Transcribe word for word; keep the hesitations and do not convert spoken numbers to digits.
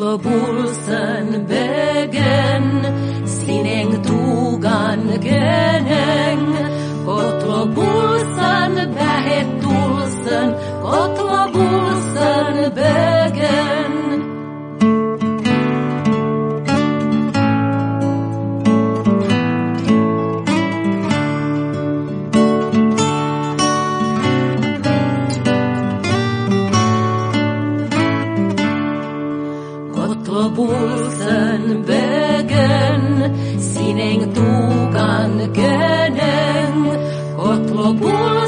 bulsen begen, sineng tugan geneng, kotro bulsen behet tulsen, kotro bulsen begen. Bulsen begen, sineng tugan geneng, kotro bulsen